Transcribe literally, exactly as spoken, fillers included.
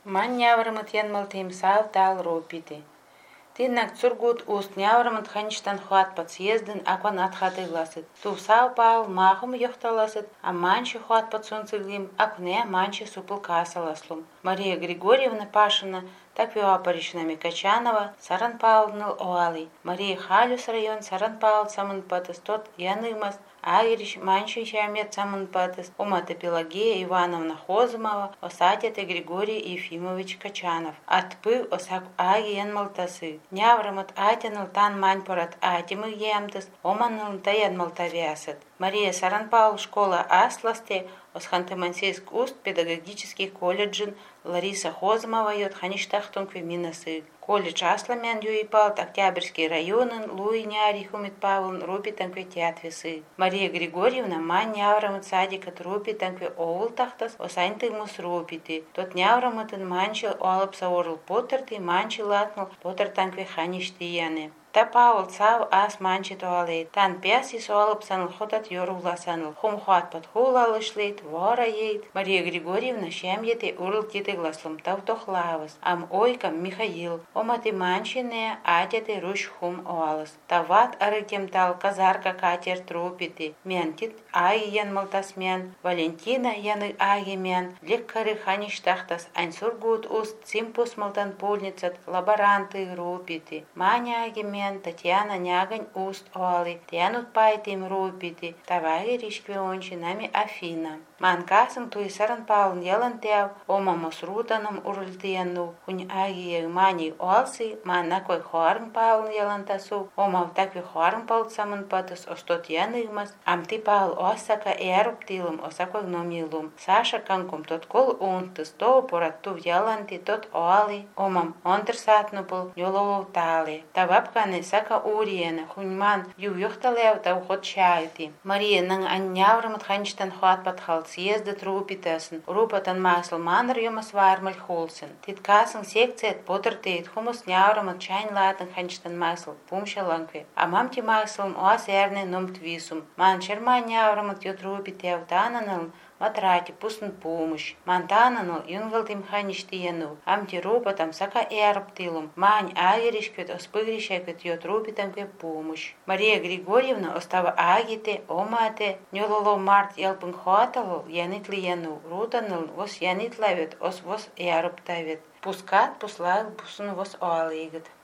Ман няврымыт янмалтим сав тал ропити. Тиннак цургут уст няврымыт хаништан хуатпат съездын акван атхаты гласит. Тув сав пал махум йохталасит, а манчи хуатпат сунцыглим, акне манчи супыл касаласлум. Мария Григорьевна Пашина, так вела паришнами Качанова, Саран Павловна Оали. Мария Халюс район, Саран Павл самынпатыс, тот янымас, Агирич манчи шамет самынпатыс, Умата Пелагея Ивановна Хозымова, Осатята Григорий Ефимович Качанов. Атпыв осак аги янмалтасы. Няврымат атяныл тан маньпарат атимы емтыс, оманыл таян малтавясат. Мария Саран Павл школа Асласте, Осханты-Мансийск уст педагогический колледжин Лариса Хозымова йод хаништахтун квеминасы. Колледж Асламян юипалт Октябрьский районын Луи Нярихумит Павлын рупитан кветятвесы. Мария Григорьевна ман няврамыт садикат рупитан кве овул тахтас осантыгмус рупити. Тот няврамытын манчил олап саорыл потырты манчил латнул потыртан кве хаништияны. Та Павел сав ас манчи туалет. Тан пяси суалып саныл хотат йорула саныл. Хум хуат под хулалышлет, вора ейт. Мария Григорьевна шемьете урыл киты гласлым тавтохлавас. Ам ойкам Михаил. Оматы манчине атяты руш хум оалас. Тават арыкем тал казарка катер трупити. Ментит аги ян малтасмен. Валентина яны аги мен. Леккары хаништахтас айнсургут уст симпус малтан пульницат лаборанты рупити. Маня аги мен. Татьяна Нягань уст оали, тянут пайтим рупити, таваги ришквиончи нами Афина. Манкасым туи Саран Павлын ялан тяв, омамос рутаным урультиянну, хунь аги мани оалси, ман накой хуарн Павлын ялан тасу, омав такви хуарн палт самын патыс, остот яныгмас, амти Павл осака эруптилым, осакой гномилум. Саша канком тот кол унтыс, то поратту яланти, тот оали, омам онтерсатнупыл, нюлову тали. Тавапканы сака уриена, хуньман ю юхталев тав хот чайти. Мария нang анняврымыт хаништан хуатпат хал съездат рупитасын, рупатан масл манр юмас вармаль холсын. Титкасын секцият потертейт хумус няврымыт чайн латын хаништан масл пумшаланкве. А мамти маслым оас эрне номт висум. Ман черма няврымыт ют рупитев тананыл, матрати пусн помощь. Мантананыл юнгалтим хаништияну. Амти рупатам сака эрптилум. Мань агиришквет оспыгришеквет ют рупитам кве помощь. Мария Григорьевна остава агите, омате, нюлоло март ялпын хуаталу, янитли яну. Рутаныл вос янитлавет, ос вос эрптавет. Пускат пуслаг пусын вос оалигат.